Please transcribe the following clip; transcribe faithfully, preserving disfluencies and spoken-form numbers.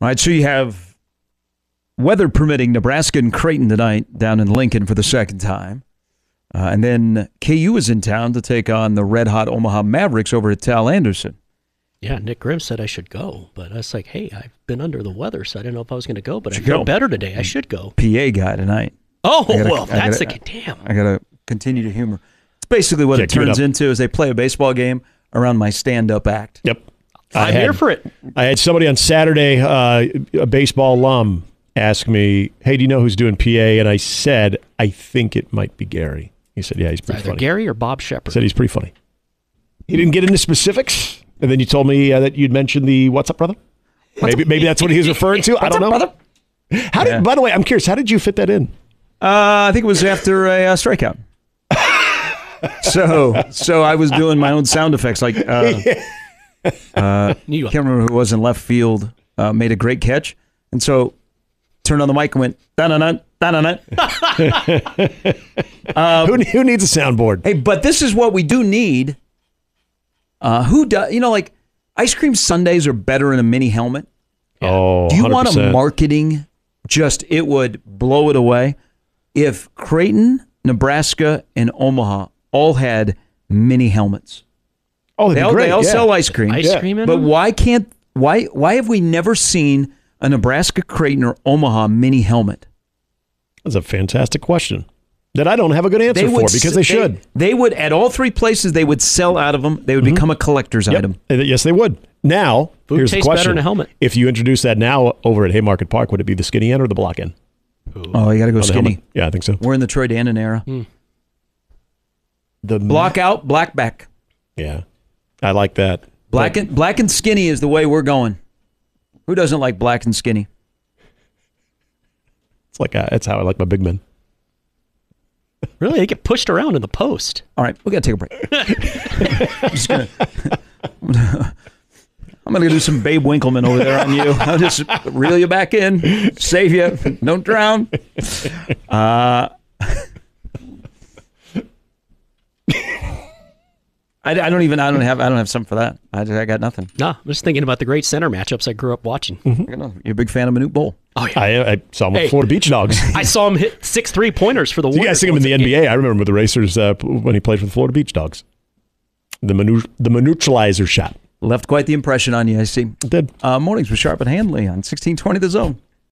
All right, so you have weather permitting Nebraska and Creighton tonight down in Lincoln for the second time. Uh, and then K U is in town to take on the red-hot Omaha Mavericks over at Tal Anderson. Yeah, Nick Grimm said I should go, but I was like, hey, I've been under the weather, so I didn't know if I was going to go, but I feel go. better today. I should go. P A guy tonight. Oh, gotta, well, that's gotta, the damn. I got to continue to humor. It's basically what Yeah, it keep it turns up. into is they play a baseball game around my stand-up act. Yep. I'm I had, here for it. I had somebody on Saturday, uh, a baseball alum, ask me, hey, do you know who's doing P A? And I said, I think it might be Gary. He said, yeah, he's pretty Either funny. Gary or Bob He Shepard. said he's pretty funny. He didn't get into specifics. And then you told me uh, that you'd mentioned the what's up, brother? What's maybe up? maybe that's what he was referring to. I don't know. Brother? How did? Yeah. By the way, I'm curious. How did you fit that in? Uh, I think it was after a uh, strikeout. so, so I was doing my own sound effects. Like, uh, uh, You- can't remember who it was in left field. Uh, made a great catch, and so turned on the mic and went da na na da na na. Who, who needs a soundboard? Hey, but this is what we do need. Uh, who does? You know, like ice cream sundaes are better in a mini helmet. Oh, Do you want a one hundred percent. marketing? Just it would blow it away if Creighton, Nebraska, and Omaha all had mini helmets. Oh, that'd They be all, great. they all yeah. sell ice cream. Ice Yeah. cream in But them? why can't why why have we never seen a Nebraska, Creighton, or Omaha mini helmet? That's a fantastic question that I don't have a good answer for because s- they should. They would at all three places. They would sell out of them. They would become a collector's Yep. item. Uh, Yes, they would. Now, Food here's the tastes better question. in a helmet. If you introduce that now over at Haymarket Park, would it be the skinny end or the block end? Oh, you got to go On the skinny. helmet? Yeah, I think so. We're in the Troy Dannon era. The Block out, black back. Yeah, I like that. Black and black and skinny is the way we're going. Who doesn't like black and skinny? It's like uh, that's how I like my big men. Really? They get pushed around in the post. All right, we got to take a break. I'm just gonna. I'm gonna do some Babe Winkleman over there on you. I'll just reel you back in, save you, don't drown. Uh, I, I don't even. I don't have. I don't have something for that. I, I got nothing. Nah, I'm just thinking about the great center matchups I grew up watching. I got nothing. You're a big fan of Manute Bol. Oh, yeah. I, I saw him with Hey. Florida Beach Dogs. I saw him hit six three-pointers for the You Warriors guys seen him in once the a N B game. A? I remember with the Racers uh, when he played for the Florida Beach Dogs. The manu- the neutralizer shot. Left quite the impression on you. I see. It did. Uh, mornings with Sharp and Handley on sixteen twenty The Zone.